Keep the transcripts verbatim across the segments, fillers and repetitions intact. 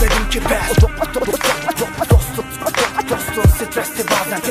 etmedim ki pes. Dostum, dostum stresli bazen.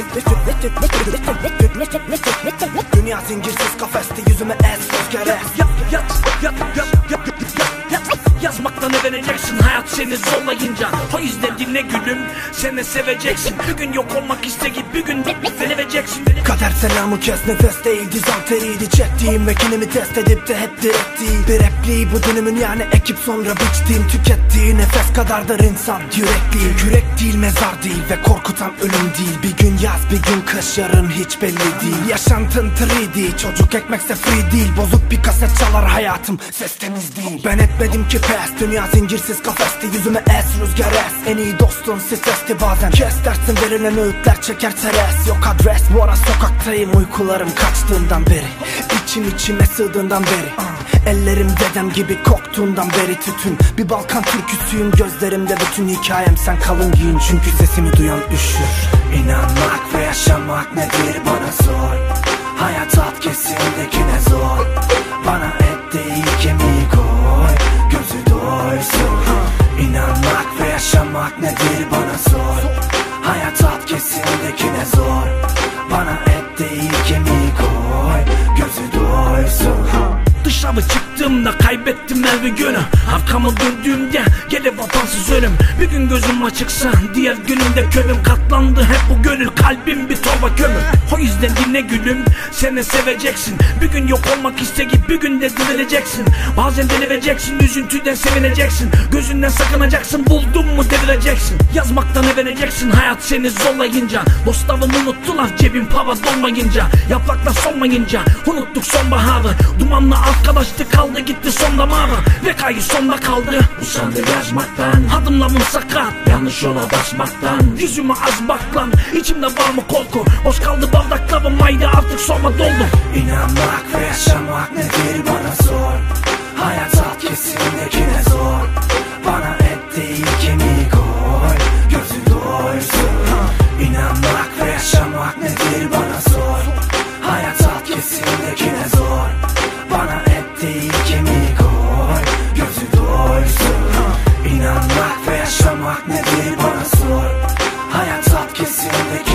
Dünya zincirsiz kafeste, yüzüme es rüzgar es. Yat yat yat yat yat yat. Yazmaktan öğreneceksin hayat seni zorlayınca. O yüzden dinle gülüm, sen de seveceksin. Bir gün yok olmak isteyip bir gün seveceksin. Kader selamı kes, nefes değil dizanteriydi. Çektiğim ve kendimi test edip de hep direkt değil. Bir repliği bu dönümün yani ekip sonra biçtiğim. Tükettiği nefes kadardır insan yürekli. Yürek değil mezar değil ve korkutan ölüm değil. Bir gün yaz bir gün kış, yarın hiç belli değil. Yaşantın üç D, çocuk ekmekse free değil. Bozuk bir kaset çalar hayatım, ses temiz değil. Ben etmedim ki pes, dünya zincirsiz kafeste, yüzüme es rüzgar es. En iyi dostun stresli bazen. Kes dersin verilen öğütler çeker teres. Yok adres, bu ara sokaktayım uykularım kaçtığından beri. İçim içime sığdığından beri. Ellerim dedem gibi koktuğundan beri tütün. Bir Balkan türküsüyüm gözlerimde bütün hikayem. Sen kalın giyin çünkü sesimi duyan üşür. İnanmak ve yaşamak nedir bana sor. Hayat at kesimdekine zor. Bana et değil kemiği koy, gözü doysun. İnanmak ve yaşamak nedir bana sor. Hayat at kesimdekine zor. Bana et değil kemiği koy, gözü doysun. Dışarı çıktığımda kaybettim her bir günü. Arkamı döndüğümde gelir vatansız ölüm. Bir gün gözüm açıksa diğer günümde körüm. Katlandı hep bu gönül, kalbim bir torba kömür. O yüzden dinle gülüm, sen de seveceksin. Bir gün yok olmak isteyip bir gün de dirileceksin. Bazen delireceksin, üzüntüden sevineceksin. Gözünden sakınacaksın, buldun mu devireceksin. Yazmaktan eveneceksin hayat seni zorlayınca. Dostlarımı unuttular cebim para dolmayınca. Yapraklar solmayınca unuttuk sonbaharı. Dumanla arkadaşlık kaldı gitti son damarı. Ve kayı sonda kaldı, usandı yazmaktan. Adımlarım sakat, yanlış yola basmaktan. Yüzüme az bak lan, içimde var mı korku. Boş kaldı bardaklarım, haydi artık sorma doldu. İnanmak ve yaşamak nedir bana sor. Hayat alt kesimdekine zor. Bana et değil kemiği koy, gözü doysun. İnanmak ve yaşamak nedir bana sor. Hayat alt kesimdekine zor. Bana et değil kemiği koy, gözü doysun. İnanmak ve yaşamak nedir bana sor. Hayat alt kesimdekine